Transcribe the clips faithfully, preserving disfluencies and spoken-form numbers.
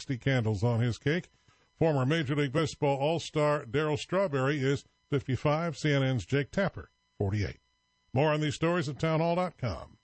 sixty candles on his cake. Former Major League Baseball All-Star Darryl Strawberry is fifty-five. C N N's Jake Tapper, forty-eight. More on these stories at townhall dot com.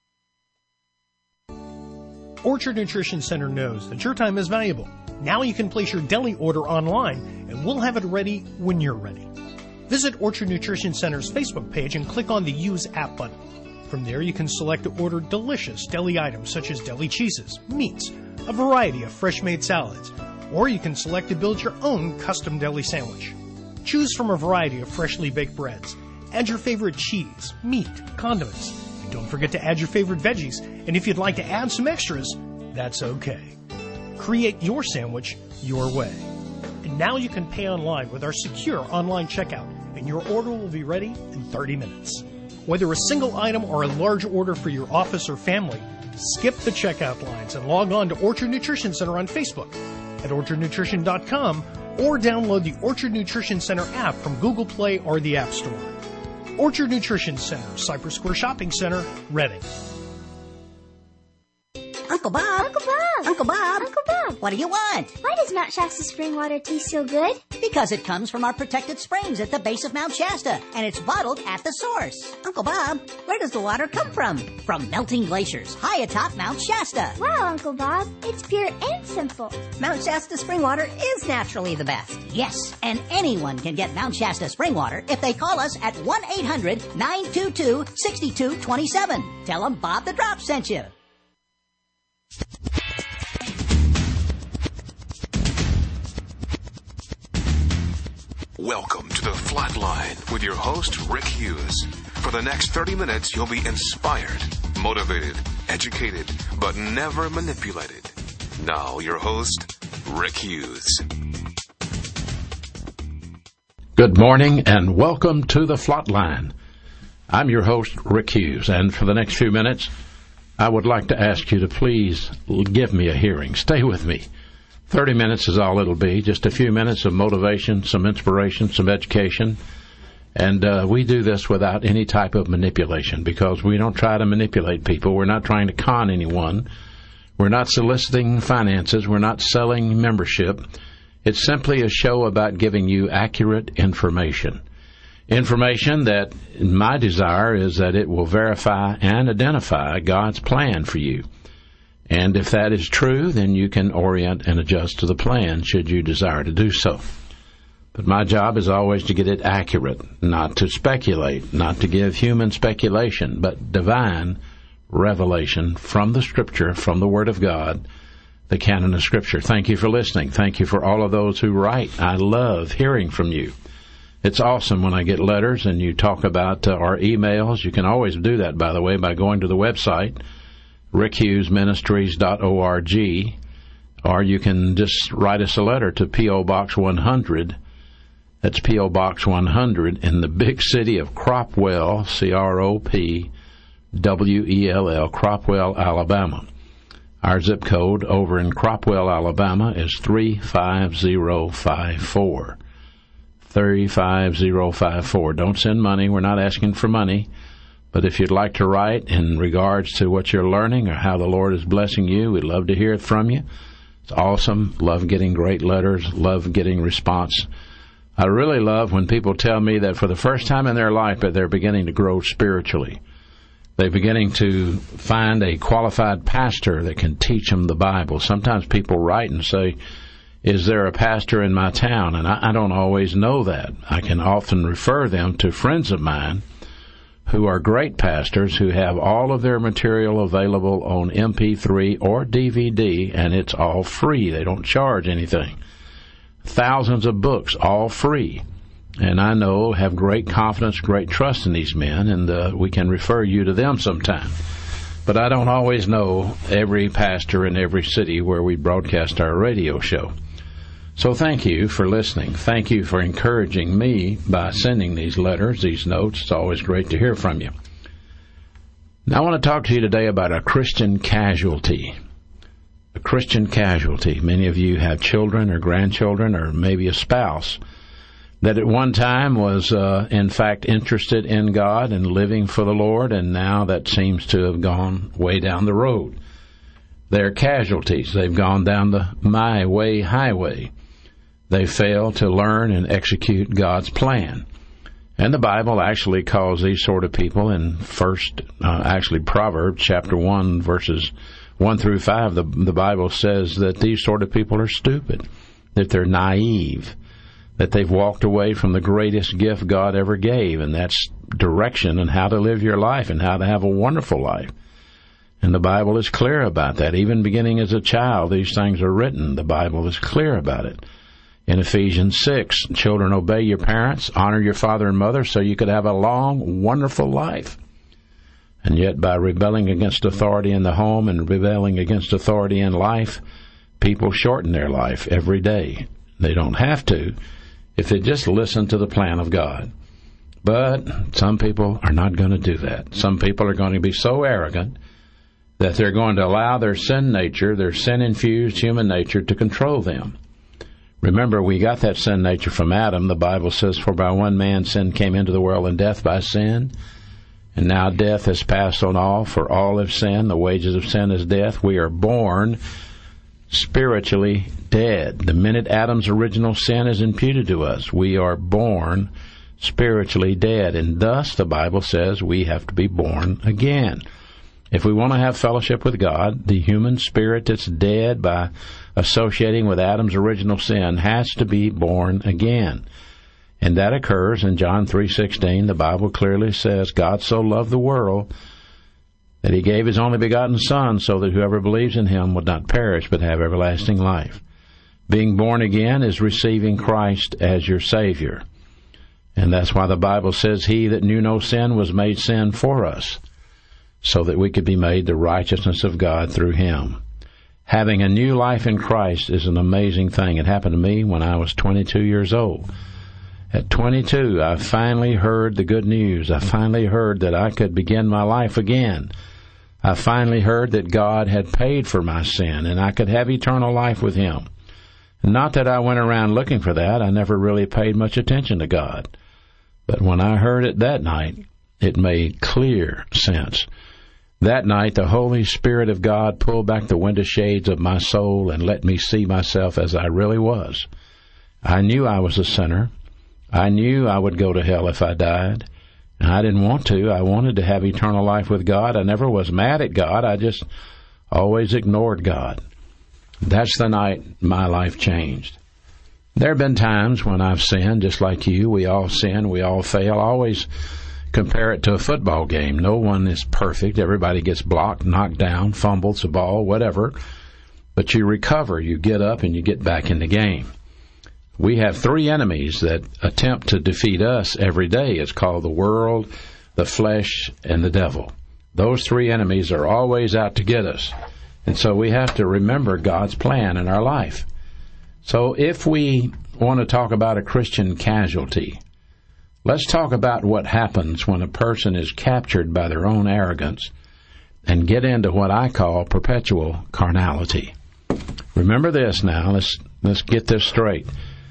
Orchard Nutrition Center knows that your time is valuable. Now you can place your deli order online, and we'll have it ready when you're ready. Visit Orchard Nutrition Center's Facebook page and click on the Use App button. From there, you can select to order delicious deli items such as deli cheeses, meats, a variety of fresh-made salads, or you can select to build your own custom deli sandwich. Choose from a variety of freshly baked breads. Add your favorite cheese, meat, condiments. And don't forget to add your favorite veggies. And if you'd like to add some extras, that's okay. Create your sandwich your way. And now you can pay online with our secure online checkout, and your order will be ready in thirty minutes. Whether a single item or a large order for your office or family, skip the checkout lines and log on to Orchard Nutrition Center on Facebook at orchard nutrition dot com or download the Orchard Nutrition Center app from Google Play or the App Store. Orchard Nutrition Center, Cypress Square Shopping Center, Reading. Uncle Bob. Uncle Bob. Uncle Bob. Uncle Bob. What do you want? Why does Mount Shasta spring water taste so good? Because it comes from our protected springs at the base of Mount Shasta, and it's bottled at the source. Uncle Bob, where does the water come from? From melting glaciers high atop Mount Shasta. Wow, Uncle Bob, it's pure and simple. Mount Shasta spring water is naturally the best. Yes, and anyone can get Mount Shasta spring water if they call us at one eight hundred nine two two six two two seven. Tell them Bob the Drop sent you. Welcome to the Flatline with your host, Rick Hughes. For the next thirty minutes, you'll be inspired, motivated, educated, but never manipulated. Now, your host, Rick Hughes. Good morning and welcome to the Flatline. I'm your host, Rick Hughes, and for the next few minutes, I would like to ask you to please give me a hearing. Stay with me. thirty minutes is all it'll be, just a few minutes of motivation, some inspiration, some education. And uh, we do this without any type of manipulation because we don't try to manipulate people. We're not trying to con anyone. We're not soliciting finances. We're not selling membership. It's simply a show about giving you accurate information. Information that my desire is that it will verify and identify God's plan for you. And if that is true, then you can orient and adjust to the plan should you desire to do so. But my job is always to get it accurate, not to speculate, not to give human speculation, but divine revelation from the Scripture, from the Word of God, the canon of Scripture. Thank you for listening. Thank you for all of those who write. I love hearing from you. It's awesome when I get letters and you talk about uh, our emails. You can always do that, by the way, by going to the website, rick hughes ministries dot org, or you can just write us a letter to P O. Box one hundred. That's P O. Box one hundred in the big city of Cropwell, C R O P W E L L, Cropwell, Alabama. Our zip code over in Cropwell, Alabama is three five zero five four. three five zero five four. Don't send money. We're not asking for money. But if you'd like to write in regards to what you're learning or how the Lord is blessing you, we'd love to hear it from you. It's awesome. Love getting great letters. Love getting response. I really love when people tell me that for the first time in their life that they're beginning to grow spiritually. They're beginning to find a qualified pastor that can teach them the Bible. Sometimes people write and say, is there a pastor in my town? And I, I don't always know that. I can often refer them to friends of mine who are great pastors who have all of their material available on M P three or D V D, and it's all free. They don't charge anything. Thousands of books, all free. And I know, have great confidence, great trust in these men, and uh, we can refer you to them sometime. But I don't always know every pastor in every city where we broadcast our radio show. So thank you for listening. Thank you for encouraging me by sending these letters, these notes. It's always great to hear from you. Now I want to talk to you today about a Christian casualty. A Christian casualty. Many of you have children or grandchildren or maybe a spouse that at one time was, uh, in fact, interested in God and living for the Lord, and now that seems to have gone way down the road. They're casualties. They've gone down the my way highway. They fail to learn and execute God's plan. And the Bible actually calls these sort of people in first, uh, actually Proverbs chapter one, verses one through five, the, the Bible says that these sort of people are stupid, that they're naive, that they've walked away from the greatest gift God ever gave, and that's direction and how to live your life and how to have a wonderful life. And the Bible is clear about that. Even beginning as a child, these things are written. The Bible is clear about it. In Ephesians six, children, obey your parents, honor your father and mother so you could have a long, wonderful life. And yet by rebelling against authority in the home and rebelling against authority in life, people shorten their life every day. They don't have to if they just listen to the plan of God. But some people are not going to do that. Some people are going to be so arrogant that they're going to allow their sin nature, their sin-infused human nature, to control them. Remember, we got that sin nature from Adam. The Bible says, for by one man sin came into the world, and death by sin. And now death has passed on all, for all have sinned. The wages of sin is death. We are born spiritually dead. The minute Adam's original sin is imputed to us, we are born spiritually dead. And thus, the Bible says, we have to be born again. If we want to have fellowship with God, the human spirit that's dead by associating with Adam's original sin has to be born again. And that occurs in John three sixteen. The Bible clearly says, God so loved the world that he gave his only begotten Son so that whoever believes in him would not perish but have everlasting life. Being born again is receiving Christ as your Savior. And that's why the Bible says, he that knew no sin was made sin for us, so that we could be made the righteousness of God through him. Having a new life in Christ is an amazing thing. It happened to me when I was twenty-two years old. At twenty-two, I finally heard the good news. I finally heard that I could begin my life again. I finally heard that God had paid for my sin and I could have eternal life with him. Not that I went around looking for that. I never really paid much attention to God. But when I heard it that night, it made clear sense. That night, the Holy Spirit of God pulled back the window shades of my soul and let me see myself as I really was. I knew I was a sinner. I knew I would go to hell if I died. And I didn't want to. I wanted to have eternal life with God. I never was mad at God. I just always ignored God. That's the night my life changed. There have been times when I've sinned, just like you. We all sin. We all fail. Always compare it to a football game. No one is perfect. Everybody gets blocked, knocked down, fumbles the ball, whatever. But you recover. You get up and you get back in the game. We have three enemies that attempt to defeat us every day. It's called the world, the flesh, and the devil. Those three enemies are always out to get us. And so we have to remember God's plan in our life. So if we want to talk about a Christian casualty, let's talk about what happens when a person is captured by their own arrogance and get into what I call perpetual carnality. Remember this now. Let's let's get this straight.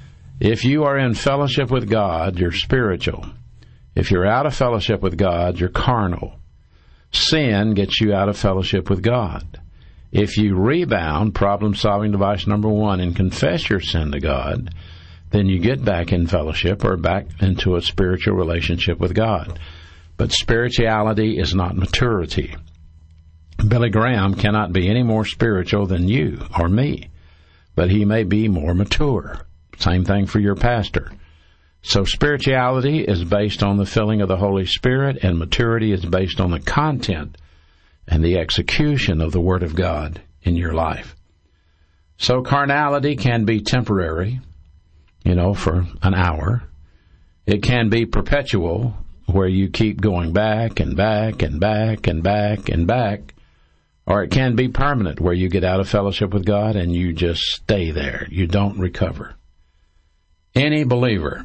If you are in fellowship with God, you're spiritual. If you're out of fellowship with God, you're carnal. Sin gets you out of fellowship with God. If you rebound, problem-solving device number one, and confess your sin to God, then you get back in fellowship or back into a spiritual relationship with God. But spirituality is not maturity. Billy Graham cannot be any more spiritual than you or me, but he may be more mature. Same thing for your pastor. So spirituality is based on the filling of the Holy Spirit, and maturity is based on the content and the execution of the Word of God in your life. So carnality can be temporary, you know, for an hour. It can be perpetual, where you keep going back and back and back and back and back. Or it can be permanent, where you get out of fellowship with God and you just stay there. You don't recover. Any believer,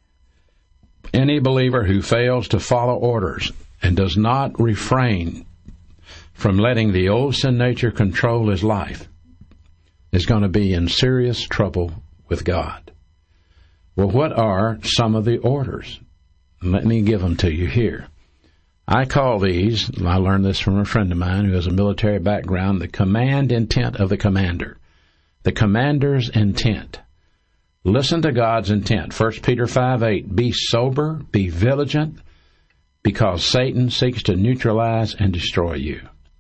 any believer who fails to follow orders and does not refrain from letting the old sin nature control his life is going to be in serious trouble with God. Well, what are some of the orders? Let me give them to you here. I call these, I learned this from a friend of mine who has a military background, the command intent of the commander. The commander's intent. Listen to God's intent. First Peter five eight, be sober, be vigilant, because Satan seeks to neutralize and destroy you.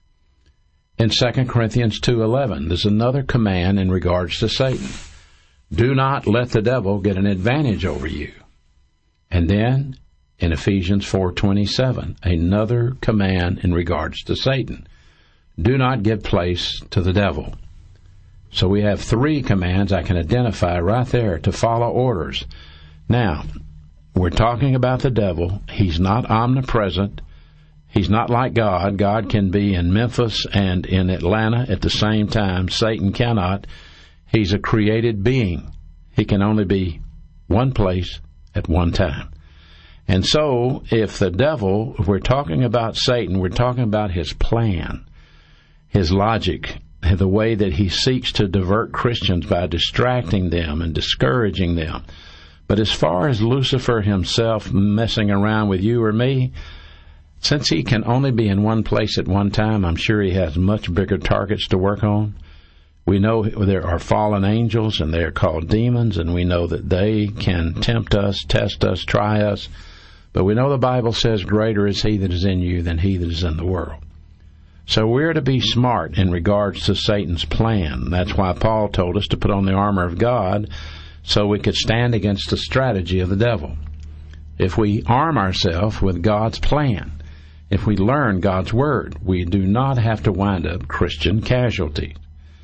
In Second Corinthians two eleven, there's another command in regards to Satan. Do not let the devil get an advantage over you. And then, in Ephesians four twenty-seven, another command in regards to Satan. Do not give place to the devil. So we have three commands I can identify right there to follow orders. Now, we're talking about the devil. He's not omnipresent. He's not like God. God can be in Memphis and in Atlanta at the same time. Satan cannot. He's a created being. He can only be one place at one time. And so, if the devil, if we're talking about Satan, we're talking about his plan, his logic, the way that he seeks to divert Christians by distracting them and discouraging them. But as far as Lucifer himself messing around with you or me, since he can only be in one place at one time, I'm sure he has much bigger targets to work on. We know there are fallen angels, and they are called demons, and we know that they can tempt us, test us, try us. But we know the Bible says, greater is he that is in you than he that is in the world. So we're to be smart in regards to Satan's plan. That's why Paul told us to put on the armor of God so we could stand against the strategy of the devil. If we arm ourselves with God's plan, if we learn God's Word, we do not have to wind up Christian casualties.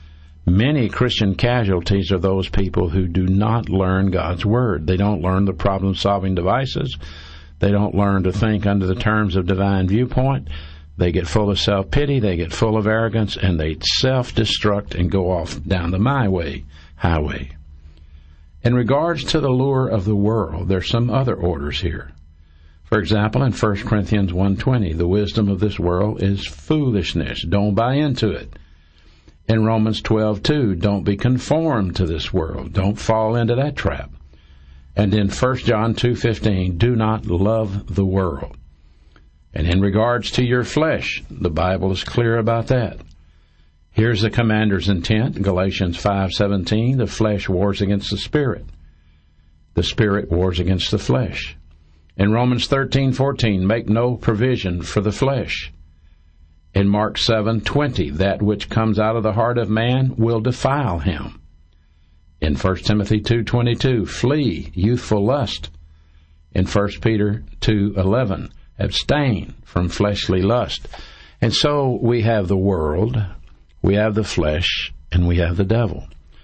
Many Christian casualties are those people who do not learn God's Word. They don't learn the problem-solving devices. They don't learn to think under the terms of divine viewpoint. They get full of self-pity, they get full of arrogance, and they self-destruct and go off down the my way, highway. In regards to the lure of the world, there's some other orders here. For example, in First Corinthians one twenty, the wisdom of this world is foolishness. Don't buy into it. In Romans twelve two, don't be conformed to this world. Don't fall into that trap. And in First John two fifteen, do not love the world. And in regards to your flesh, the Bible is clear about that. Here's the commander's intent, Galatians five seventeen, the flesh wars against the spirit. The spirit wars against the flesh. In Romans thirteen fourteen, make no provision for the flesh. In Mark seven twenty, that which comes out of the heart of man will defile him. In First Timothy two twenty-two, flee youthful lust. In First Peter two eleven, abstain from fleshly lust. And so we have the world, we have the flesh, and we have the devil.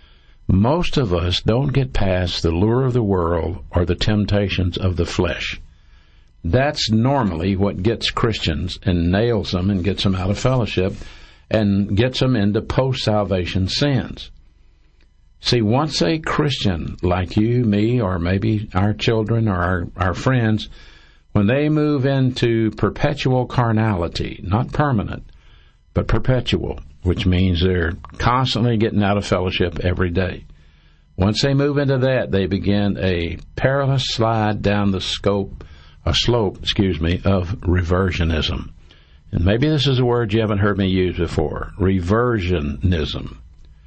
Most of us don't get past the lure of the world or the temptations of the flesh. That's normally what gets Christians and nails them and gets them out of fellowship and gets them into post-salvation sins. See, once a Christian like you, me, or maybe our children or our, our friends, when they move into perpetual carnality, not permanent, but perpetual, which means they're constantly getting out of fellowship every day. Once they move into that, they begin a perilous slide down the scope, a slope, excuse me, of reversionism. And maybe this is a word you haven't heard me use before, reversionism.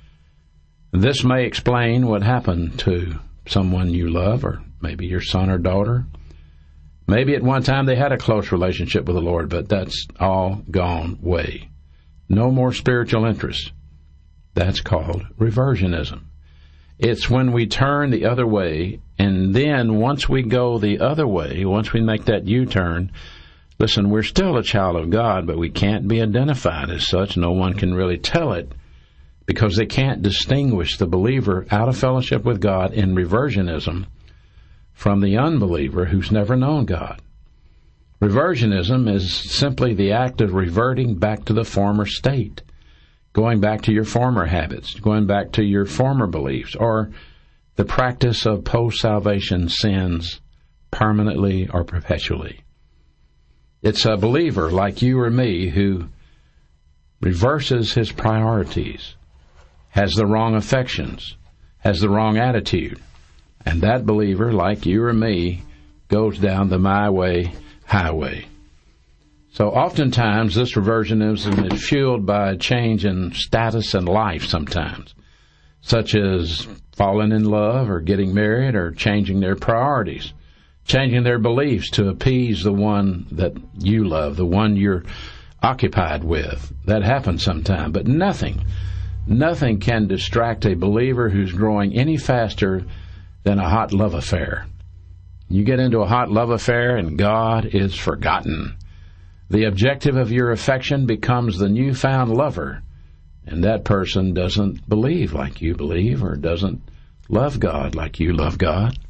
This may explain what happened to someone you love, or maybe your son or daughter. Maybe at one time they had a close relationship with the Lord, but that's all gone way. No more spiritual interest. That's called reversionism. It's when we turn the other way, and then once we go the other way, once we make that U-turn, listen, we're still a child of God, but we can't be identified as such. No one can really tell it, because they can't distinguish the believer out of fellowship with God in reversionism from the unbeliever who's never known God. Reversionism is simply the act of reverting back to the former state, going back to your former habits, going back to your former beliefs, or the practice of post-salvation sins permanently or perpetually. It's a believer like you or me who reverses his priorities, has the wrong affections, has the wrong attitude, and that believer, like you or me, goes down the my way, highway. So oftentimes this reversionism is fueled by a change in status in life sometimes, such as falling in love or getting married or changing their priorities, changing their beliefs to appease the one that you love, the one you're occupied with. That happens sometimes, but nothing, nothing can distract a believer who's growing any faster than a hot love affair. You get into a hot love affair and God is forgotten. The objective of your affection becomes the newfound lover, and that person doesn't believe like you believe or doesn't love God like you love God.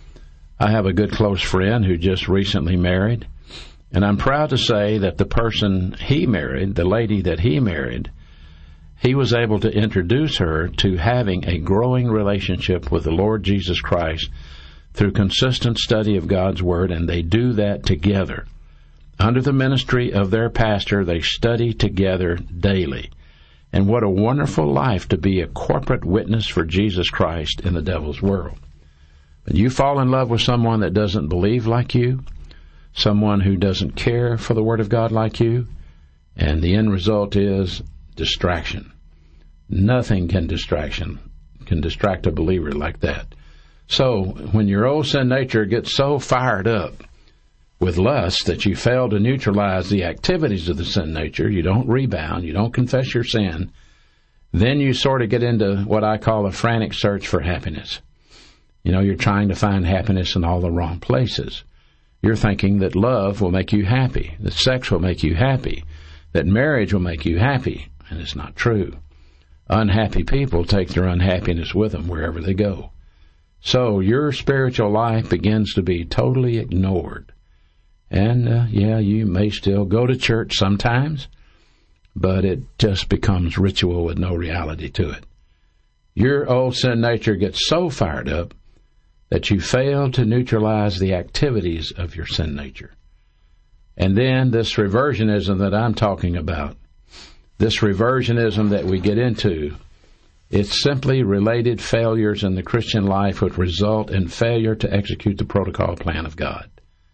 I have a good close friend who just recently married, and I'm proud to say that the person he married, the lady that he married, he was able to introduce her to having a growing relationship with the Lord Jesus Christ through consistent study of God's Word, and they do that together. Under the ministry of their pastor, they study together daily. And what a wonderful life to be a corporate witness for Jesus Christ in the devil's world. When you fall in love with someone that doesn't believe like you, someone who doesn't care for the Word of God like you, and the end result is distraction. Nothing can distraction can distract a believer like that. So when your old sin nature gets so fired up with lust that you fail to neutralize the activities of the sin nature, you don't rebound, you don't confess your sin, then you sort of get into what I call a frantic search for happiness. You know, you're trying to find happiness in all the wrong places. You're thinking that love will make you happy, that sex will make you happy, that marriage will make you happy, and it's not true. Unhappy people take their unhappiness with them wherever they go. So your spiritual life begins to be totally ignored. And, uh, yeah, you may still go to church sometimes, but it just becomes ritual with no reality to it. Your old sin nature gets so fired up that you fail to neutralize the activities of your sin nature. And then this reversionism that I'm talking about, this reversionism that we get into, it's simply related failures in the Christian life which result in failure to execute the protocol plan of God.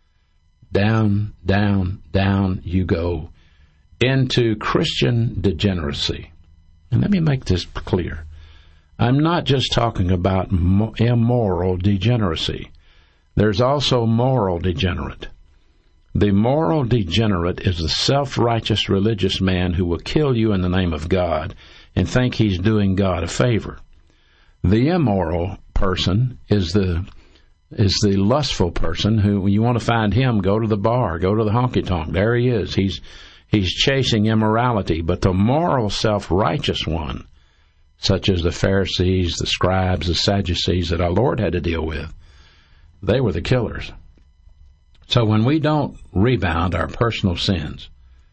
Down, down, down you go into Christian degeneracy. And let me make this clear. I'm not just talking about immoral degeneracy. There's also moral degenerate. The moral degenerate is the self-righteous religious man who will kill you in the name of God and think he's doing God a favor. The immoral person is the is the lustful person who, when you want to find him, go to the bar, go to the honky-tonk. There he is. He's he's chasing immorality. But the moral, self-righteous one, such as the Pharisees, the scribes, the Sadducees that our Lord had to deal with, they were the killers. So when we don't rebound our personal sins,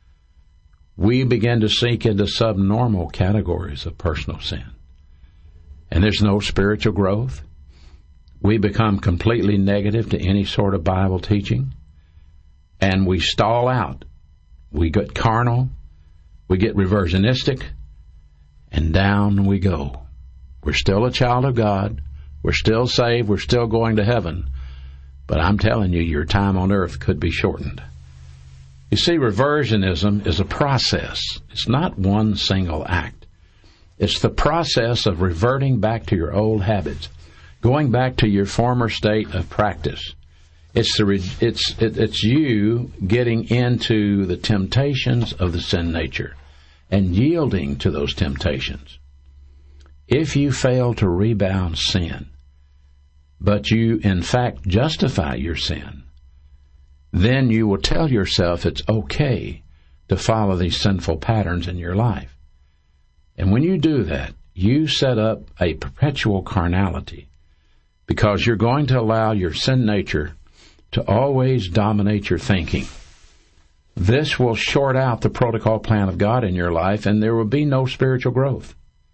we begin to sink into subnormal categories of personal sin. And there's no spiritual growth. We become completely negative to any sort of Bible teaching. And we stall out. We get carnal. We get reversionistic. And down we go. We're still a child of God. We're still saved. We're still going to heaven. But I'm telling you, your time on earth could be shortened. You see, reversionism is a process. It's not one single act. It's the process of reverting back to your old habits, going back to your former state of practice. It's the it's it, it's you getting into the temptations of the sin nature and yielding to those temptations. If you fail to rebound sin, but you in fact justify your sin, then you will tell yourself it's okay to follow these sinful patterns in your life. And when you do that, you set up a perpetual carnality, because you're going to allow your sin nature to always dominate your thinking. This will short out the protocol plan of God in your life, and there will be no spiritual growth.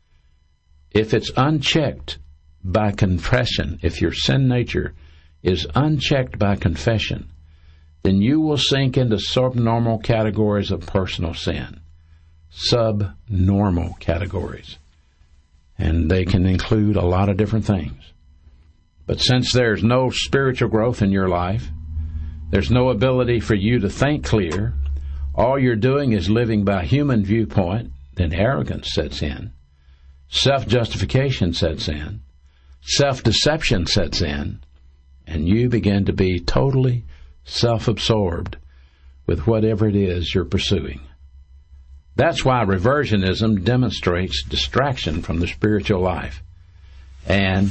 If it's unchecked by confession, if your sin nature is unchecked by confession, then you will sink into subnormal categories of personal sin. Subnormal categories. And they can include a lot of different things. But since there's no spiritual growth in your life, there's no ability for you to think clear all you're doing is living by human viewpoint, then arrogance sets in. Self-justification sets in. Self-deception sets in. And you begin to be totally self-absorbed with whatever it is you're pursuing. That's why reversionism demonstrates distraction from the spiritual life. And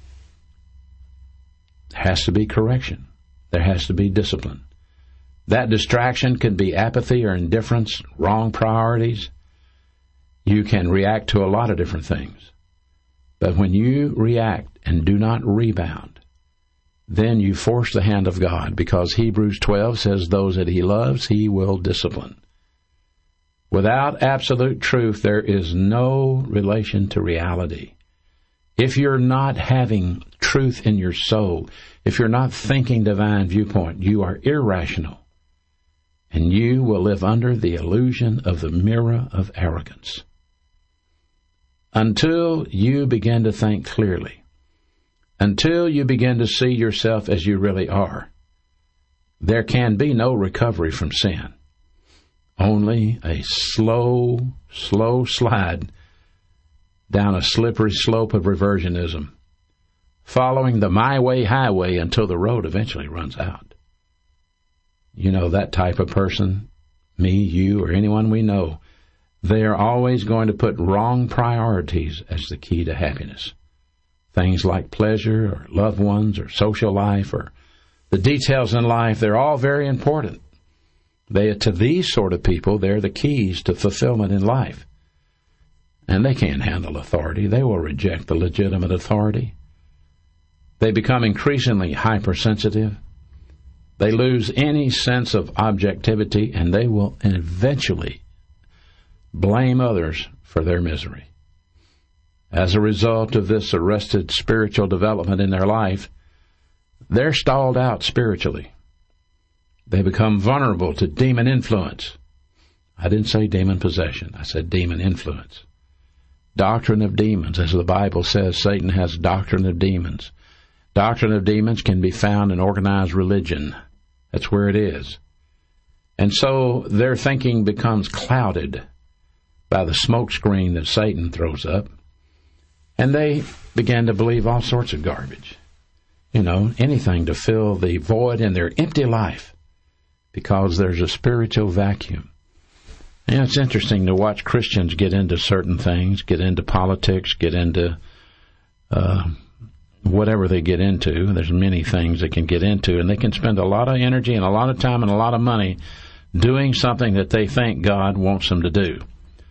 there has to be correction. There has to be discipline. That distraction can be apathy or indifference, wrong priorities. You can react to a lot of different things. But when you react and do not rebound, then you force the hand of God, because Hebrews twelve says those that He loves, He will discipline. Without absolute truth, there is no relation to reality. If you're not having truth in your soul, if you're not thinking divine viewpoint, you are irrational. And you will live under the illusion of the mirror of arrogance. Until you begin to think clearly, until you begin to see yourself as you really are, there can be no recovery from sin. Only a slow, slow slide down a slippery slope of reversionism, following the my way highway until the road eventually runs out. You know, that type of person, me, you, or anyone we know, they are always going to put wrong priorities as the key to happiness. Things like pleasure or loved ones or social life or the details in life, they're all very important. They, to these sort of people, they're the keys to fulfillment in life. And they can't handle authority. They will reject the legitimate authority. They become increasingly hypersensitive. They lose any sense of objectivity, and they will eventually blame others for their misery. As a result of this arrested spiritual development in their life, they're stalled out spiritually. They become vulnerable to demon influence. I didn't say demon possession. I said demon influence. Doctrine of demons. As the Bible says, Satan has doctrine of demons. Doctrine of demons can be found in organized religion. That's where it is. And so their thinking becomes clouded by the smoke screen that Satan throws up. And they begin to believe all sorts of garbage. You know, anything to fill the void in their empty life, because there's a spiritual vacuum. And it's interesting to watch Christians get into certain things, get into politics, get into uh, whatever they get into. There's many things they can get into, and they can spend a lot of energy and a lot of time and a lot of money doing something that they think God wants them to do.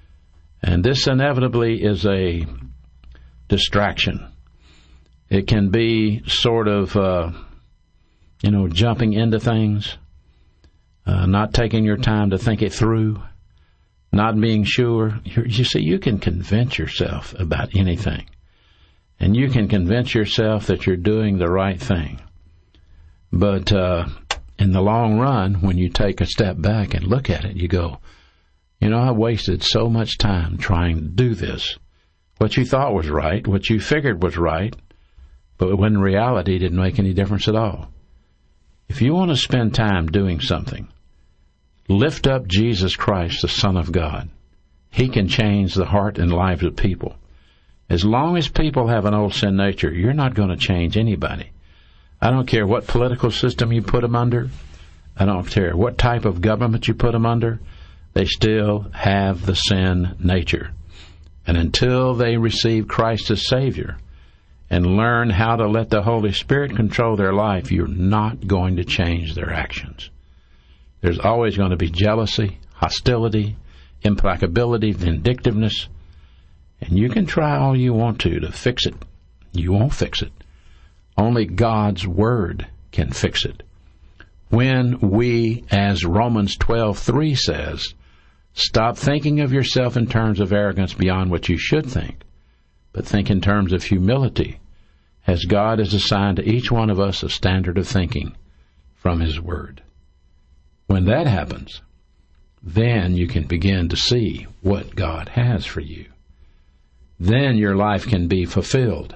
And this inevitably is a distraction. It can be sort of, uh, you know, jumping into things, uh, not taking your time to think it through, not being sure. You see, you can convince yourself about anything, and you can convince yourself that you're doing the right thing. But uh, in the long run, when you take a step back and look at it, you go, you know, I wasted so much time trying to do this. What you thought was right, what you figured was right, but when in reality it didn't make any difference at all. If you want to spend time doing something, lift up Jesus Christ, the Son of God. He can change the heart and lives of people. As long as people have an old sin nature, you're not going to change anybody. I don't care what political system you put them under. I don't care what type of government you put them under. They still have the sin nature. And until they receive Christ as Savior and learn how to let the Holy Spirit control their life, you're not going to change their actions. There's always going to be jealousy, hostility, implacability, vindictiveness. And you can try all you want to to fix it. You won't fix it. Only God's Word can fix it. When we, as Romans twelve three says, stop thinking of yourself in terms of arrogance beyond what you should think, but think in terms of humility, as God has assigned to each one of us a standard of thinking from His Word. When that happens, then you can begin to see what God has for you. Then your life can be fulfilled.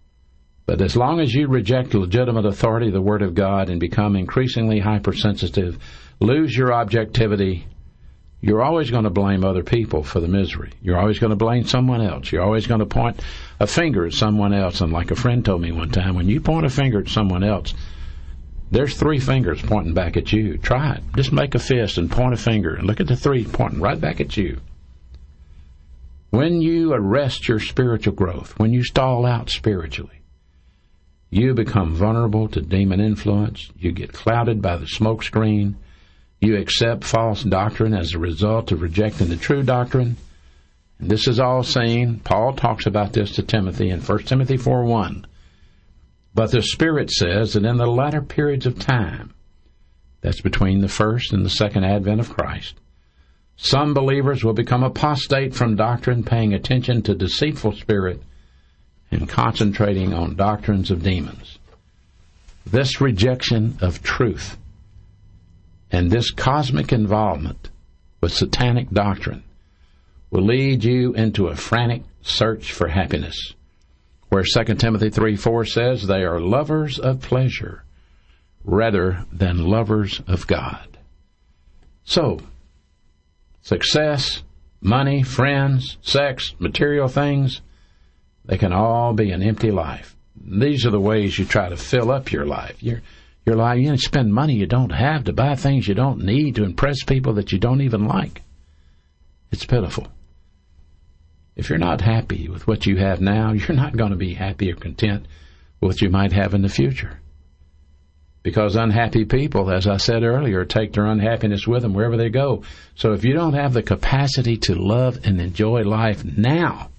But as long as you reject legitimate authority of the Word of God and become increasingly hypersensitive, lose your objectivity, you're always going to blame other people for the misery. You're always going to blame someone else. You're always going to point a finger at someone else. And like a friend told me one time, when you point a finger at someone else, there's three fingers pointing back at you. Try it. Just make a fist and point a finger and look at the three pointing right back at you. When you arrest your spiritual growth, when you stall out spiritually, you become vulnerable to demon influence. You get clouded by the smoke screen. You accept false doctrine as a result of rejecting the true doctrine. And this is all seen. Paul talks about this to Timothy in First Timothy four one. But the Spirit says that in the latter periods of time, that's between the first and the second advent of Christ, some believers will become apostate from doctrine, paying attention to deceitful spirit and concentrating on doctrines of demons. This rejection of truth and this cosmic involvement with satanic doctrine will lead you into a frantic search for happiness, where Second Timothy three four says they are lovers of pleasure rather than lovers of God. So, success, money, friends, sex, material things, they can all be an empty life. These are the ways you try to fill up your life. Your, your life, you spend money you don't have to buy things you don't need to impress people that you don't even like. It's pitiful. If you're not happy with what you have now, you're not going to be happy or content with what you might have in the future. Because unhappy people, as I said earlier, take their unhappiness with them wherever they go. So if you don't have the capacity to love and enjoy life now,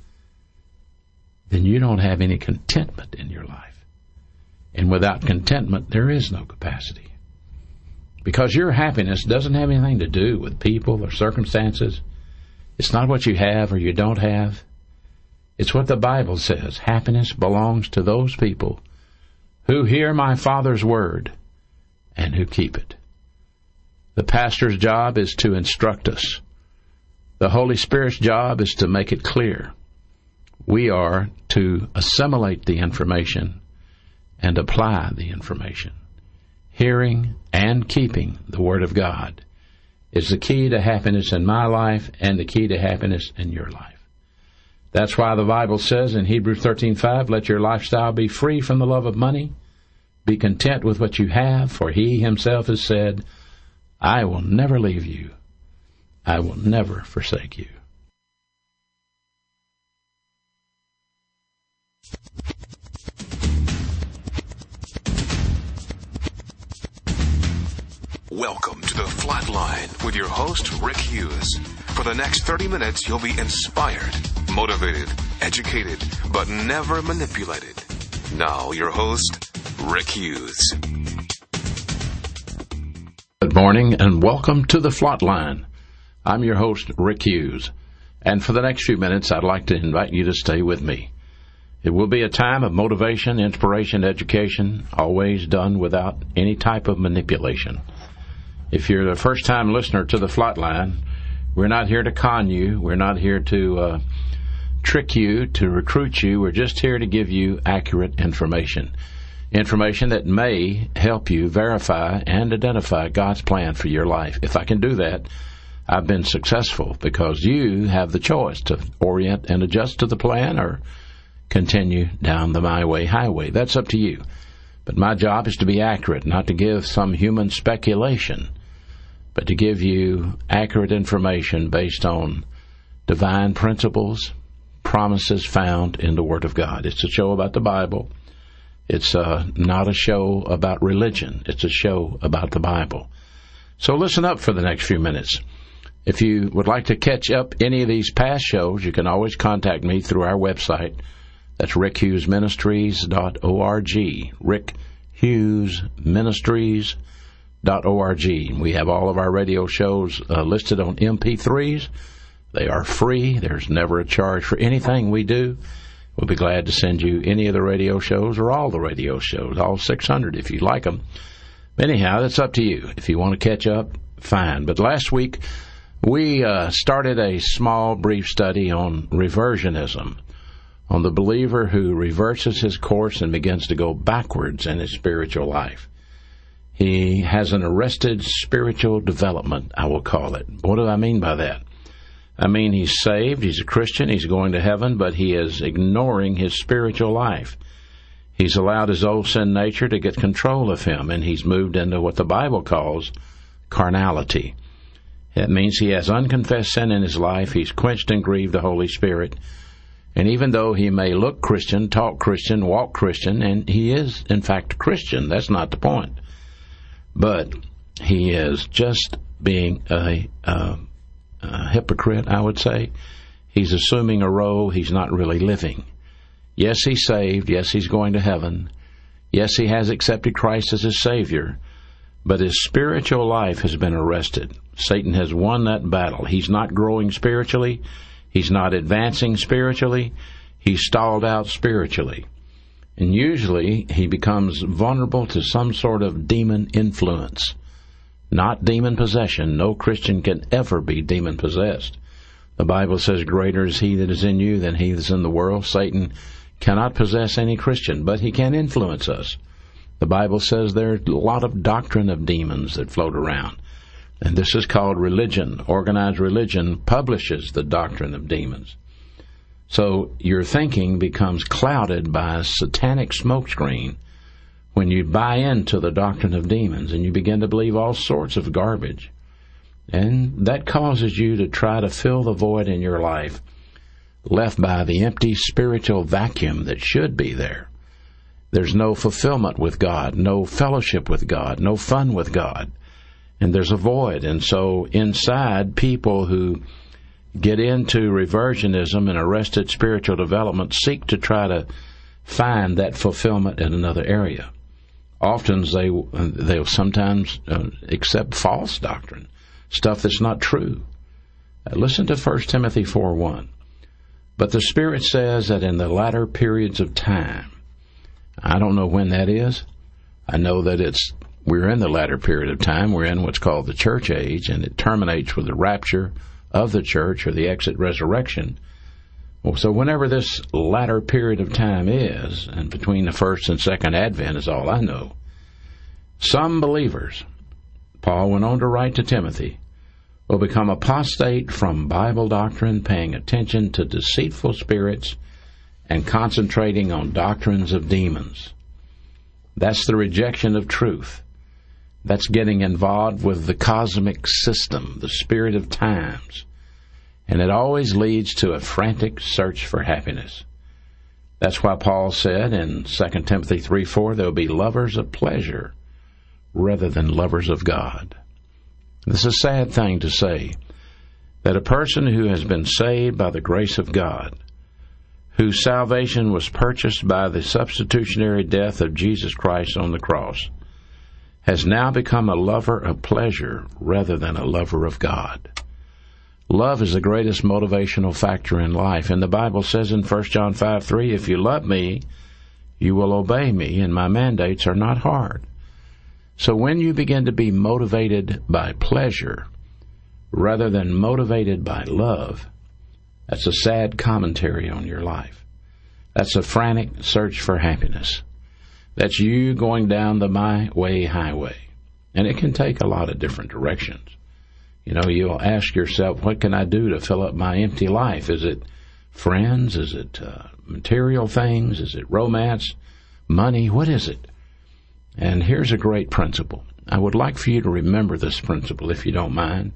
then you don't have any contentment in your life. And without contentment, there is no capacity. Because your happiness doesn't have anything to do with people or circumstances. It's not what you have or you don't have. It's what the Bible says. Happiness belongs to those people who hear my Father's word and who keep it. The pastor's job is to instruct us. The Holy Spirit's job is to make it clear. We are to assimilate the information and apply the information. Hearing and keeping the Word of God is the key to happiness in my life and the key to happiness in your life. That's why the Bible says in Hebrews thirteen five, let your lifestyle be free from the love of money. Be content with what you have, for He Himself has said, I will never leave you. I will never forsake you. Welcome to the Flatline with your host, Rick Hughes. For the next thirty minutes, you'll be inspired, motivated, educated, but never manipulated. Now, your host, Rick Hughes. Good morning and welcome to the Flatline. I'm your host, Rick Hughes. And for the next few minutes, I'd like to invite you to stay with me. It will be a time of motivation, inspiration, education, always done without any type of manipulation. If you're the first-time listener to the Flatline, we're not here to con you. We're not here to uh, trick you, to recruit you. We're just here to give you accurate information. Information that may help you verify and identify God's plan for your life. If I can do that, I've been successful because you have the choice to orient and adjust to the plan or continue down the my way highway. That's up to you. But my job is to be accurate, not to give some human speculation, but to give you accurate information based on divine principles, promises found in the Word of God. It's a show about the Bible. It's uh, not a show about religion. It's a show about the Bible. So listen up for the next few minutes. If you would like to catch up any of these past shows, you can always contact me through our website. That's rick hughes ministries dot org. rick hughes ministries dot org. We have all of our radio shows uh, listed on M P threes. They are free. There's never a charge for anything we do. We'll be glad to send you any of the radio shows or all the radio shows, all six hundred if you like them. Anyhow, that's up to you. If you want to catch up, fine. But last week, we uh, started a small, brief study on reversionism, on the believer who reverses his course and begins to go backwards in his spiritual life. He has an arrested spiritual development, I will call it. What do I mean by that? I mean, he's saved, he's a Christian, he's going to heaven, but he is ignoring his spiritual life. He's allowed his old sin nature to get control of him, and he's moved into what the Bible calls carnality. That means he has unconfessed sin in his life, he's quenched and grieved the Holy Spirit, and even though he may look Christian, talk Christian, walk Christian, and he is, in fact, a Christian, that's not the point. But he is just being a, a, a hypocrite, I would say. He's assuming a role he's not really living. Yes, he's saved. Yes, he's going to heaven. Yes, he has accepted Christ as his Savior. But his spiritual life has been arrested. Satan has won that battle. He's not growing spiritually. He's not advancing spiritually. He's stalled out spiritually. And usually he becomes vulnerable to some sort of demon influence, not demon possession. No Christian can ever be demon possessed. The Bible says, greater is he that is in you than he that is in the world. Satan cannot possess any Christian, but he can influence us. The Bible says there's a lot of doctrine of demons that float around. And this is called religion. Organized religion publishes the doctrine of demons. So your thinking becomes clouded by a satanic smokescreen when you buy into the doctrine of demons and you begin to believe all sorts of garbage. And that causes you to try to fill the void in your life left by the empty spiritual vacuum that should be there. There's no fulfillment with God, no fellowship with God, no fun with God. And there's a void. And so inside, people who get into reversionism and arrested spiritual development seek to try to find that fulfillment in another area. Often they they'll sometimes uh, accept false doctrine, stuff that's not true. Uh, listen to First Timothy four one. But the Spirit says that in the latter periods of time, I don't know when that is. I know that it's we're in the latter period of time. We're in what's called the church age, and it terminates with the rapture of the church or the exit resurrection. Well, so whenever this latter period of time is, and between the first and second advent is all I know, some believers, Paul went on to write to Timothy, will become apostate from Bible doctrine, paying attention to deceitful spirits and concentrating on doctrines of demons. That's the rejection of truth. That's getting involved with the cosmic system, the spirit of times. And it always leads to a frantic search for happiness. That's why Paul said in Second Timothy three four, they'll be lovers of pleasure rather than lovers of God. This is a sad thing to say, that a person who has been saved by the grace of God, whose salvation was purchased by the substitutionary death of Jesus Christ on the cross, has now become a lover of pleasure rather than a lover of God. Love is the greatest motivational factor in life, and the Bible says in First John five three, if you love me, you will obey me, and my mandates are not hard. So when you begin to be motivated by pleasure rather than motivated by love, that's a sad commentary on your life. That's a frantic search for happiness. That's you going down the my way highway. And it can take a lot of different directions. You know, you'll ask yourself, what can I do to fill up my empty life? Is it friends? Is it uh, material things? Is it romance? Money? What is it? And here's a great principle. I would like for you to remember this principle, if you don't mind.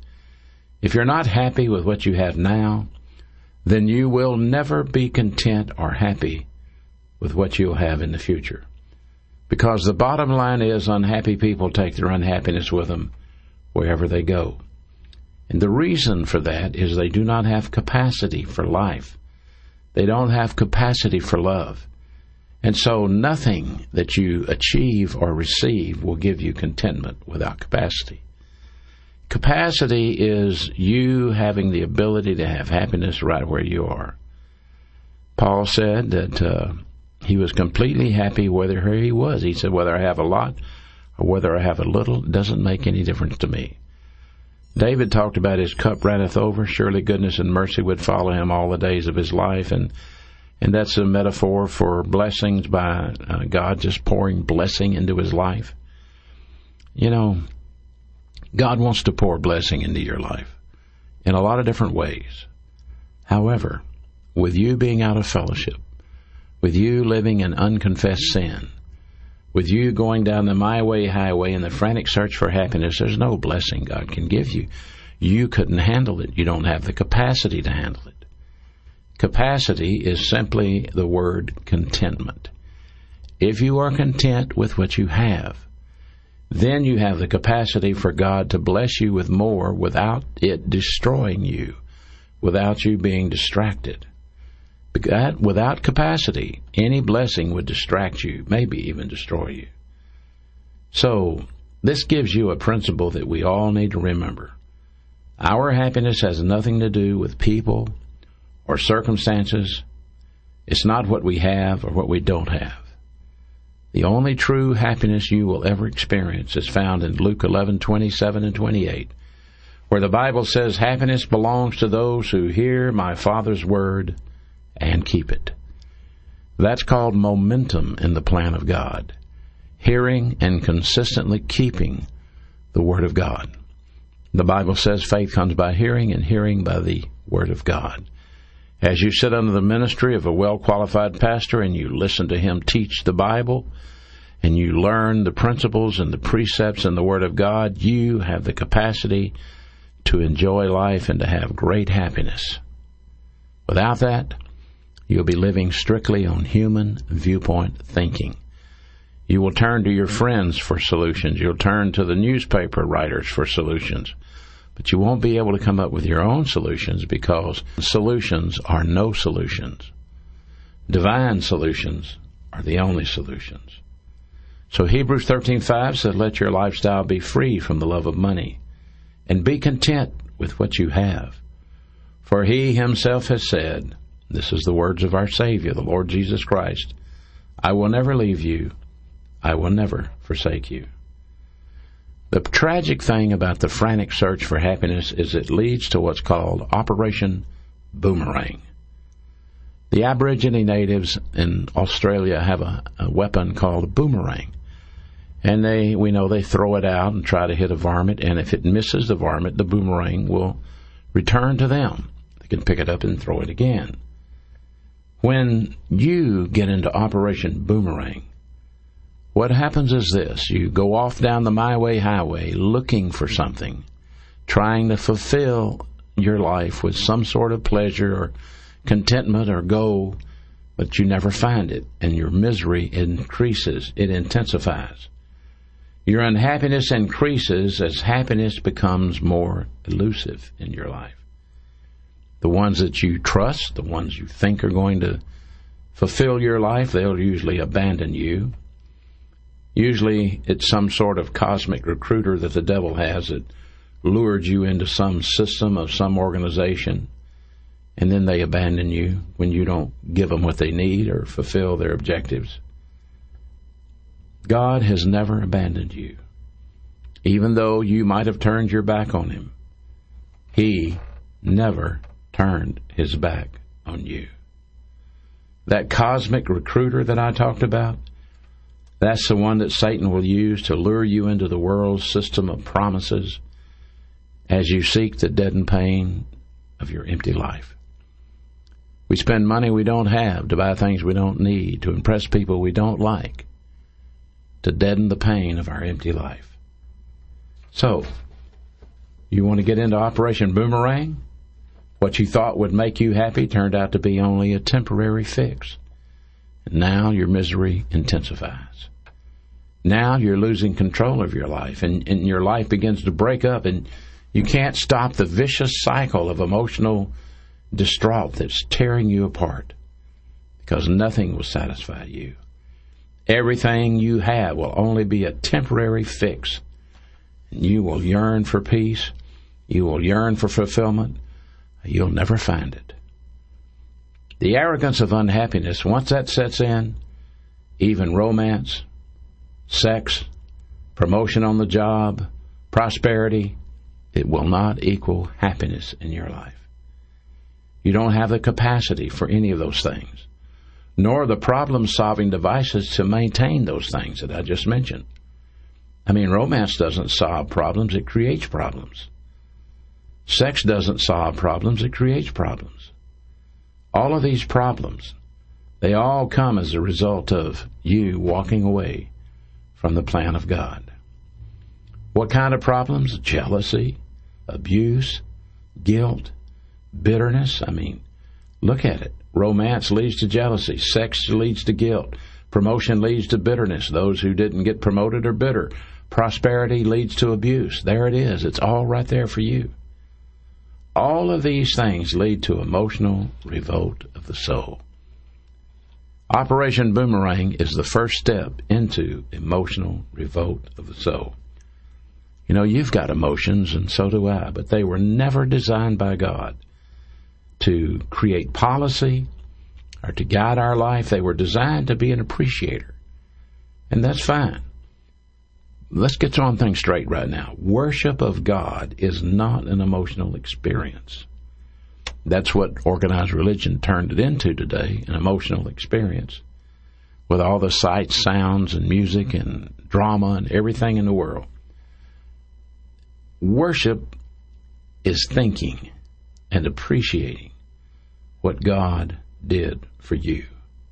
If you're not happy with what you have now, then you will never be content or happy with what you'll have in the future. Because the bottom line is, unhappy people take their unhappiness with them wherever they go. And the reason for that is they do not have capacity for life. They don't have capacity for love. And so nothing that you achieve or receive will give you contentment without capacity. Capacity is you having the ability to have happiness right where you are. Paul said that uh, he was completely happy whether he was. He said, whether I have a lot or whether I have a little, doesn't make any difference to me. David talked about his cup runneth over. Surely goodness and mercy would follow him all the days of his life. And and that's a metaphor for blessings by uh, God just pouring blessing into his life. You know, God wants to pour blessing into your life in a lot of different ways. However, with you being out of fellowship, with you living in unconfessed sin, with you going down the my way highway in the frantic search for happiness, there's no blessing God can give you. You couldn't handle it. You don't have the capacity to handle it. Capacity is simply the word contentment. If you are content with what you have, then you have the capacity for God to bless you with more without it destroying you, without you being distracted. Without capacity, any blessing would distract you, maybe even destroy you. So, this gives you a principle that we all need to remember. Our happiness has nothing to do with people or circumstances. It's not what we have or what we don't have. The only true happiness you will ever experience is found in Luke eleven, twenty-seven and twenty-eight, where the Bible says, happiness belongs to those who hear my Father's word and keep it. That's called momentum in the plan of God. Hearing and consistently keeping the Word of God. The Bible says faith comes by hearing, and hearing by the Word of God. As you sit under the ministry of a well-qualified pastor and you listen to him teach the Bible, and you learn the principles and the precepts in the Word of God, you have the capacity to enjoy life and to have great happiness. Without that, you'll be living strictly on human viewpoint thinking. You will turn to your friends for solutions. You'll turn to the newspaper writers for solutions. But you won't be able to come up with your own solutions, because solutions are no solutions. Divine solutions are the only solutions. So Hebrews thirteen five says, let your lifestyle be free from the love of money, and be content with what you have. For he himself has said, this is the words of our Savior, the Lord Jesus Christ, I will never leave you, I will never forsake you. The tragic thing about the frantic search for happiness is it leads to what's called Operation Boomerang. The Aborigine natives in Australia have a, a weapon called a boomerang. And they, we know they throw it out and try to hit a varmint, and if it misses the varmint, the boomerang will return to them. They can pick it up and throw it again. When you get into Operation Boomerang, what happens is this. You go off down the my way highway looking for something, trying to fulfill your life with some sort of pleasure or contentment or goal, but you never find it, and your misery increases. It intensifies. Your unhappiness increases as happiness becomes more elusive in your life. The ones that you trust, the ones you think are going to fulfill your life, they'll usually abandon you. Usually it's some sort of cosmic recruiter that the devil has that lured you into some system of some organization, and then they abandon you when you don't give them what they need or fulfill their objectives. God has never abandoned you. Even though you might have turned your back on him, he never turned his back on you. That cosmic recruiter that I talked about, that's the one that Satan will use to lure you into the world's system of promises as you seek the deadened pain of your empty life. We spend money we don't have to buy things we don't need, to impress people we don't like, to deaden the pain of our empty life. So, you want to get into Operation Boomerang? What you thought would make you happy turned out to be only a temporary fix. And now your misery intensifies. Now you're losing control of your life, and, and your life begins to break up, and you can't stop the vicious cycle of emotional distraught that's tearing you apart, because nothing will satisfy you. Everything you have will only be a temporary fix. You will yearn for peace. You will yearn for fulfillment. You'll never find it. The arrogance of unhappiness, once that sets in, even romance, sex, promotion on the job, prosperity, it will not equal happiness in your life. You don't have the capacity for any of those things, nor the problem-solving devices to maintain those things that I just mentioned. I mean, romance doesn't solve problems, it creates problems. Sex doesn't solve problems, it creates problems. All of these problems, they all come as a result of you walking away from the plan of God. What kind of problems? Jealousy, abuse, guilt, bitterness. I mean, look at it. Romance leads to jealousy. Sex leads to guilt. Promotion leads to bitterness. Those who didn't get promoted are bitter. Prosperity leads to abuse. There it is. It's all right there for you. All of these things lead to emotional revolt of the soul. Operation Boomerang is the first step into emotional revolt of the soul. You know, you've got emotions, and so do I, but they were never designed by God to create policy or to guide our life. They were designed to be an appreciator, and that's fine. Let's get on things straight right now. Worship of God is not an emotional experience. That's what organized religion turned it into today, an emotional experience, with all the sights, sounds, and music and drama and everything in the world. Worship is thinking and appreciating what God did for you.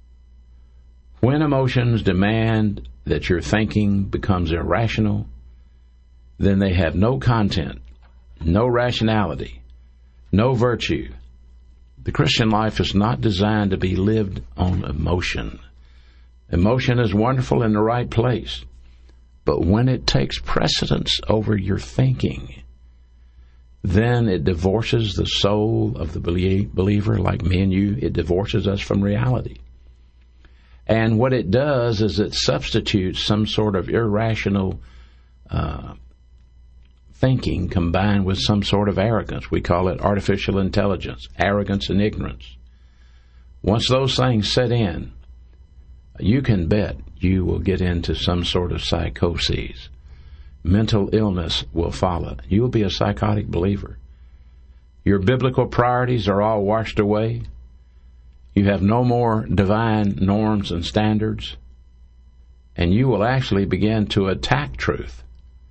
When emotions demand that your thinking becomes irrational, then they have no content, no rationality, no virtue. The Christian life is not designed to be lived on emotion. Emotion is wonderful in the right place, but when it takes precedence over your thinking, then it divorces the soul of the believer, like me and you. It divorces us from reality. And what it does is it substitutes some sort of irrational uh, thinking combined with some sort of arrogance. We call it artificial intelligence, arrogance and ignorance. Once those things set in, you can bet you will get into some sort of psychoses. Mental illness will follow. You will be a psychotic believer. Your biblical priorities are all washed away. You have no more divine norms and standards. And you will actually begin to attack truth.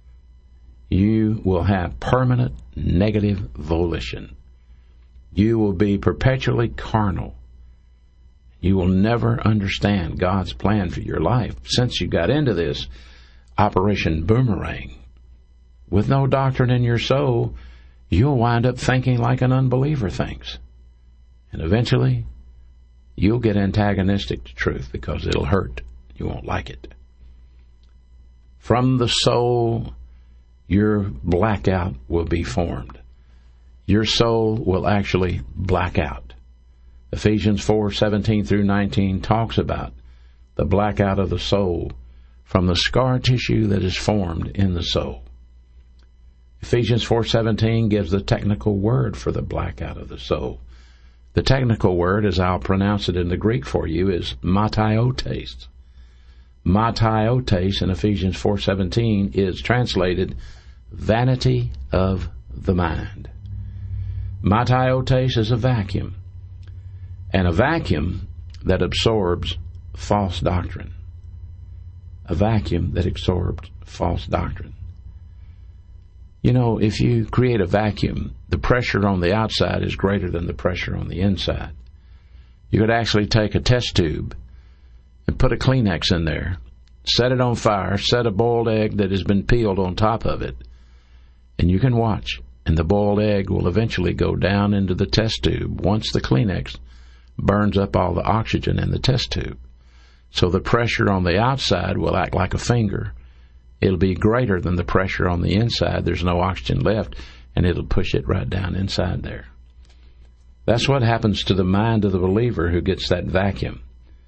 You will have permanent negative volition. You will be perpetually carnal. You will never understand God's plan for your life. Since you got into this Operation Boomerang, with no doctrine in your soul, you'll wind up thinking like an unbeliever thinks. And eventually, you'll get antagonistic to truth because it'll hurt. You won't like it. From the soul, your blackout will be formed. Your soul will actually black out. Ephesians four seventeen through nineteen talks about the blackout of the soul from the scar tissue that is formed in the soul. Ephesians four seventeen gives the technical word for the blackout of the soul. The technical word, as I'll pronounce it in the Greek for you, is matiotes. Matiotes in Ephesians four seventeen is translated vanity of the mind. Matiotes is a vacuum, and a vacuum that absorbs false doctrine. A vacuum that absorbs false doctrine. You know, if you create a vacuum, the pressure on the outside is greater than the pressure on the inside. You could actually take a test tube and put a Kleenex in there, set it on fire, set a boiled egg that has been peeled on top of it, and you can watch, and the boiled egg will eventually go down into the test tube once the Kleenex burns up all the oxygen in the test tube. So the pressure on the outside will act like a finger. It'll be greater than the pressure on the inside. There's no oxygen left, and it'll push it right down inside there. That's what happens to the mind of the believer who gets that vacuum.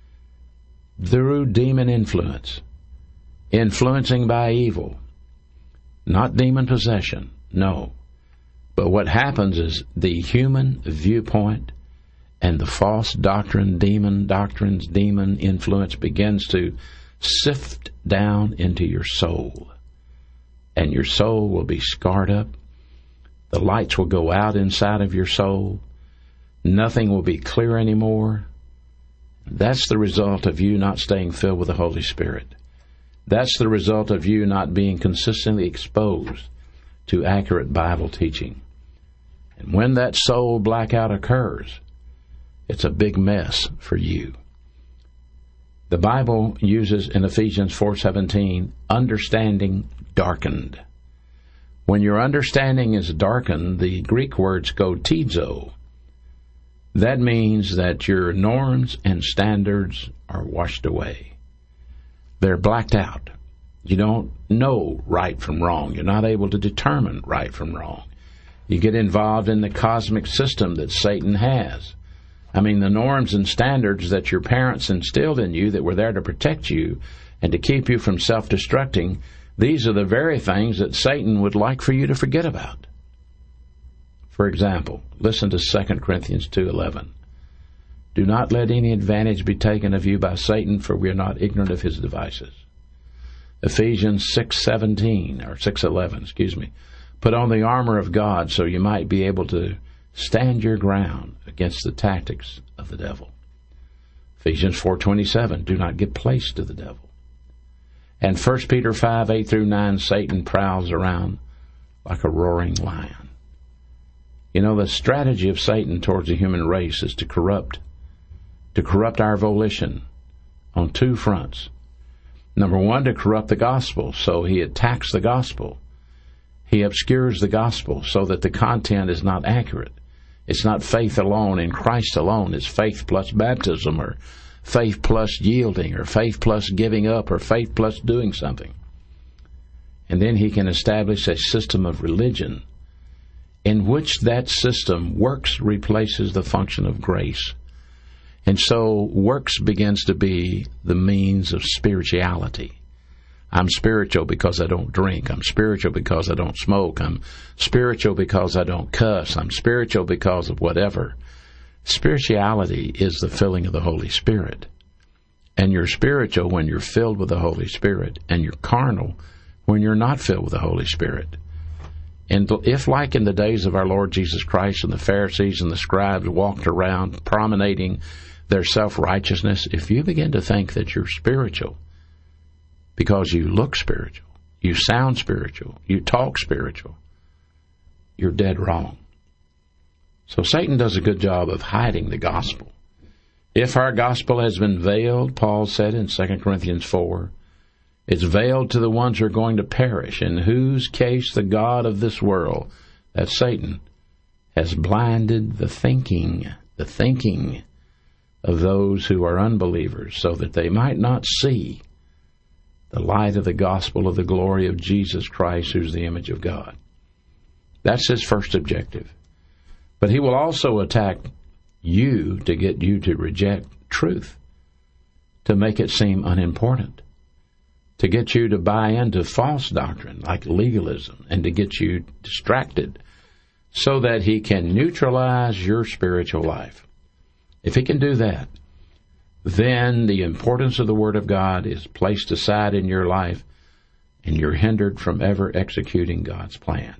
Through demon influence, influencing by evil, not demon possession, no. But what happens is the human viewpoint and the false doctrine, demon doctrines, demon influence begins to sift down into your soul. And your soul will be scarred up. The lights will go out inside of your soul. Nothing will be clear anymore. That's the result of you not staying filled with the Holy Spirit. That's the result of you not being consistently exposed to accurate Bible teaching. And when that soul blackout occurs, it's a big mess for you. The Bible uses in Ephesians four seventeen, understanding darkened. When your understanding is darkened, the Greek words skotizo. That means that your norms and standards are washed away. They're blacked out. You don't know right from wrong. You're not able to determine right from wrong. You get involved in the cosmic system that Satan has. I mean, the norms and standards that your parents instilled in you that were there to protect you and to keep you from self-destructing, these are the very things that Satan would like for you to forget about. For example, listen to Second Corinthians two eleven. Do not let any advantage be taken of you by Satan, for we are not ignorant of his devices. Ephesians six seventeen, or six eleven, excuse me. Put on the armor of God so you might be able to stand your ground against the tactics of the devil. Ephesians four twenty-seven, do not give place to the devil. And First Peter five eight through nine, Satan prowls around like a roaring lion. You know, the strategy of Satan towards the human race is to corrupt, to corrupt our volition on two fronts. Number one, to corrupt the gospel, so he attacks the gospel. He obscures the gospel so that the content is not accurate. It's not faith alone in Christ alone. It's faith plus baptism, or faith plus yielding, or faith plus giving up, or faith plus doing something. And then he can establish a system of religion in which that system, works replaces the function of grace. And so works begins to be the means of spirituality. I'm spiritual because I don't drink. I'm spiritual because I don't smoke. I'm spiritual because I don't cuss. I'm spiritual because of whatever. Spirituality is the filling of the Holy Spirit. And you're spiritual when you're filled with the Holy Spirit, and you're carnal when you're not filled with the Holy Spirit. And if, like in the days of our Lord Jesus Christ and the Pharisees and the scribes walked around promenading their self-righteousness, if you begin to think that you're spiritual because you look spiritual, you sound spiritual, you talk spiritual, you're dead wrong. So Satan does a good job of hiding the gospel. If our gospel has been veiled, Paul said in Second Corinthians four, it's veiled to the ones who are going to perish, in whose case the God of this world, that's Satan, has blinded the thinking, the thinking of those who are unbelievers, so that they might not see the light of the gospel of the glory of Jesus Christ, who's the image of God. That's his first objective. But he will also attack you to get you to reject truth, to make it seem unimportant, to get you to buy into false doctrine like legalism, and to get you distracted so that he can neutralize your spiritual life. If he can do that, then the importance of the Word of God is placed aside in your life, and you're hindered from ever executing God's plan.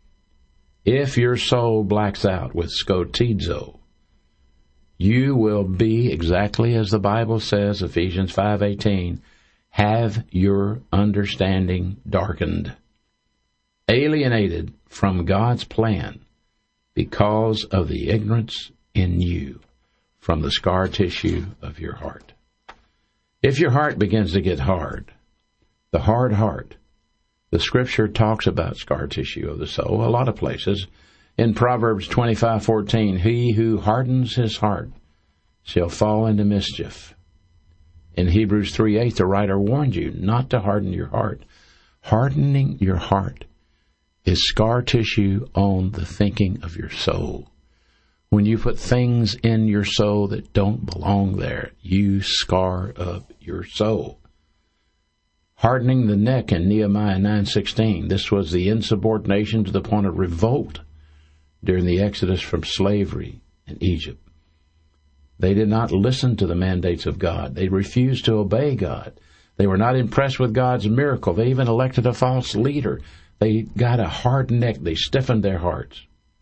If your soul blacks out with skotizo, you will be exactly as the Bible says, Ephesians five eighteen, have your understanding darkened, alienated from God's plan because of the ignorance in you from the scar tissue of your heart. If your heart begins to get hard, the hard heart, the Scripture talks about scar tissue of the soul a lot of places. In Proverbs twenty-five fourteen, he who hardens his heart shall fall into mischief. In Hebrews three eight, the writer warned you not to harden your heart. Hardening your heart is scar tissue on the thinking of your soul. When you put things in your soul that don't belong there, you scar up your soul. Hardening the neck in Nehemiah nine sixteen, this was the insubordination to the point of revolt during the exodus from slavery in Egypt. They did not listen to the mandates of God. They refused to obey God. They were not impressed with God's miracle. They even elected a false leader. They got a hard neck. They stiffened their hearts.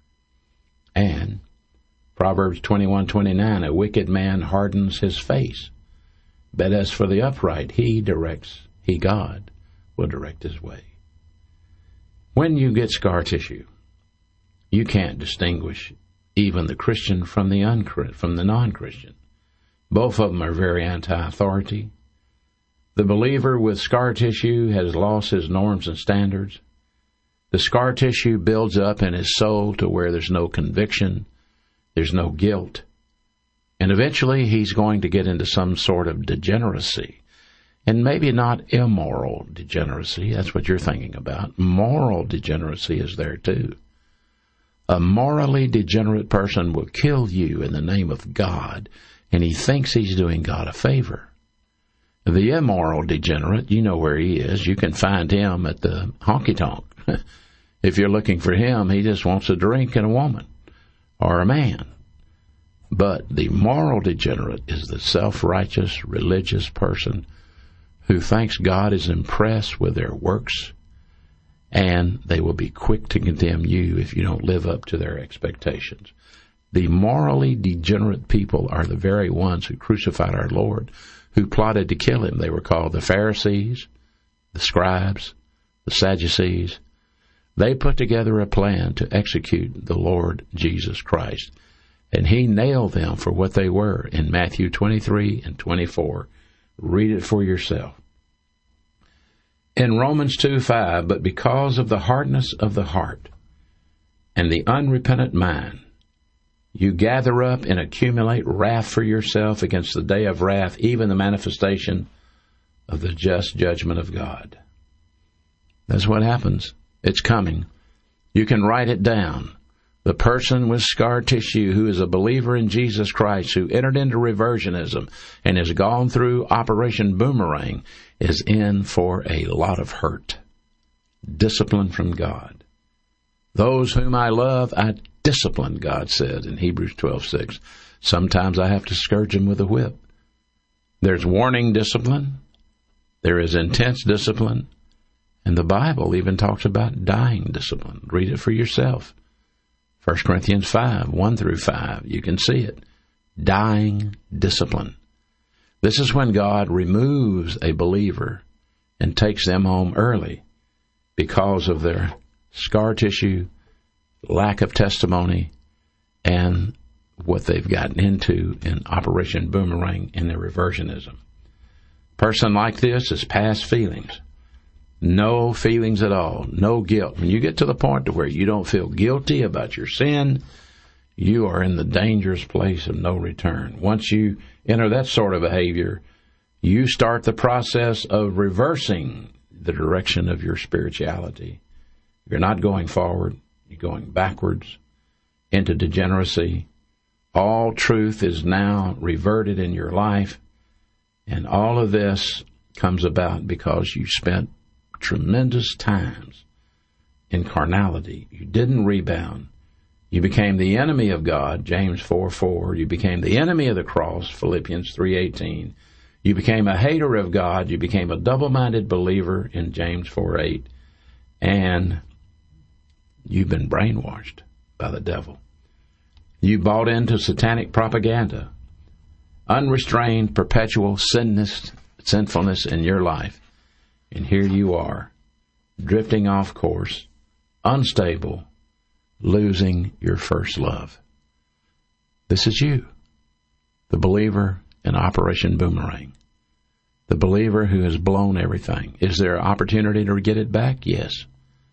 And Proverbs twenty-one twenty-nine, a wicked man hardens his face, but as for the upright, he directs He, God, will direct his way. When you get scar tissue, you can't distinguish even the Christian from the un- from the non-Christian. Both of them are very anti-authority. The believer with scar tissue has lost his norms and standards. The scar tissue builds up in his soul to where there's no conviction, there's no guilt, and eventually he's going to get into some sort of degeneracy. And maybe not immoral degeneracy, that's what you're thinking about. Moral degeneracy is there too. A morally degenerate person will kill you in the name of God, and he thinks he's doing God a favor. The immoral degenerate, you know where he is. You can find him at the honky-tonk. If you're looking for him, he just wants a drink and a woman or a man. But the moral degenerate is the self-righteous, religious person who thinks God is impressed with their works, and they will be quick to condemn you if you don't live up to their expectations. The morally degenerate people are the very ones who crucified our Lord, who plotted to kill him. They were called the Pharisees, the scribes, the Sadducees. They put together a plan to execute the Lord Jesus Christ, and he nailed them for what they were in Matthew twenty-three and twenty-four. Read it for yourself. In Romans two five, but because of the hardness of the heart and the unrepentant mind, you gather up and accumulate wrath for yourself against the day of wrath, even the manifestation of the just judgment of God. That's what happens. It's coming. You can write it down. The person with scar tissue who is a believer in Jesus Christ, who entered into reversionism and has gone through Operation Boomerang, is in for a lot of hurt. Discipline from God. Those whom I love, I discipline, God said in Hebrews twelve six. Sometimes I have to scourge them with a whip. There's warning discipline. There is intense discipline. And the Bible even talks about dying discipline. Read it for yourself. First Corinthians five, one through five. You can see it. Dying discipline. This is when God removes a believer and takes them home early because of their scar tissue, lack of testimony, and what they've gotten into in Operation Boomerang in their reversionism. Person like this is past feelings. No feelings at all. No guilt. When you get to the point to where you don't feel guilty about your sin, you are in the dangerous place of no return. Once you enter that sort of behavior, you start the process of reversing the direction of your spirituality. You're not going forward. You're going backwards into degeneracy. All truth is now reverted in your life, and all of this comes about because you spent tremendous times in carnality. You didn't rebound. You became the enemy of God, James four four. You became the enemy of the cross, Philippians three eighteen. You became a hater of God. You became a double-minded believer in James four eight. And you've been brainwashed by the devil. You bought into satanic propaganda, unrestrained, perpetual sinless, sinfulness in your life. And here you are, drifting off course, unstable, losing your first love. This is you, the believer in Operation Boomerang, the believer who has blown everything. Is there an opportunity to get it back? Yes.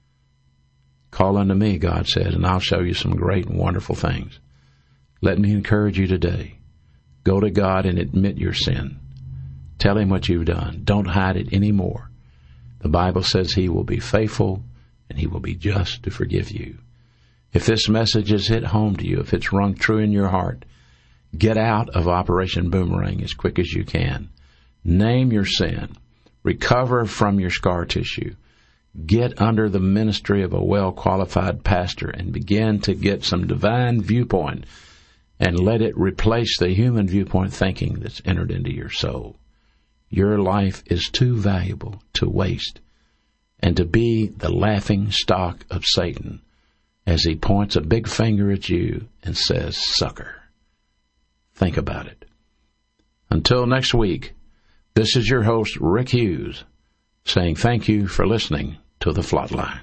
Call unto me, God said, and I'll show you some great and wonderful things. Let me encourage you today. Go to God and admit your sin. Tell him what you've done. Don't hide it anymore. The Bible says he will be faithful and he will be just to forgive you. If this message has hit home to you, if it's rung true in your heart, get out of Operation Boomerang as quick as you can. Name your sin. Recover from your scar tissue. Get under the ministry of a well-qualified pastor and begin to get some divine viewpoint and let it replace the human viewpoint thinking that's entered into your soul. Your life is too valuable to waste and to be the laughing stock of Satan as he points a big finger at you and says, sucker. Think about it. Until next week, this is your host, Rick Hughes, saying thank you for listening to The Flatline.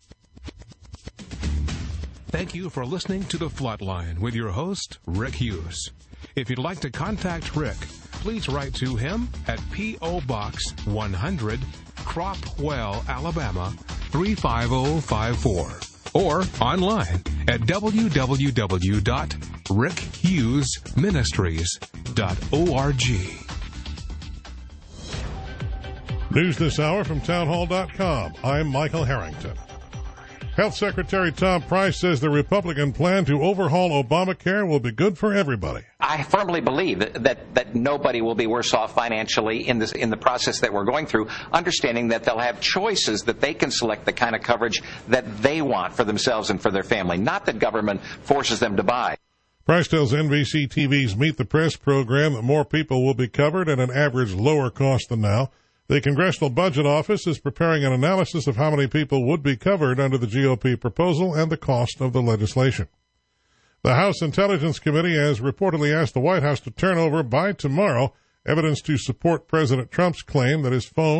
Thank you for listening to The Flatline with your host, Rick Hughes. If you'd like to contact Rick, please write to him at P O. Box one hundred, Cropwell, Alabama three five zero five four, or online at w w w dot rick hughes ministries dot org. News this hour from town hall dot com. I'm Michael Harrington. Health Secretary Tom Price says the Republican plan to overhaul Obamacare will be good for everybody. I firmly believe that, that, that nobody will be worse off financially in this in the process that we're going through, understanding that they'll have choices that they can select the kind of coverage that they want for themselves and for their family, not that government forces them to buy. Price tells N B C T V's Meet the Press program that more people will be covered at an average lower cost than now. The Congressional Budget Office is preparing an analysis of how many people would be covered under the G O P proposal and the cost of the legislation. The House Intelligence Committee has reportedly asked the White House to turn over by tomorrow evidence to support President Trump's claim that his phone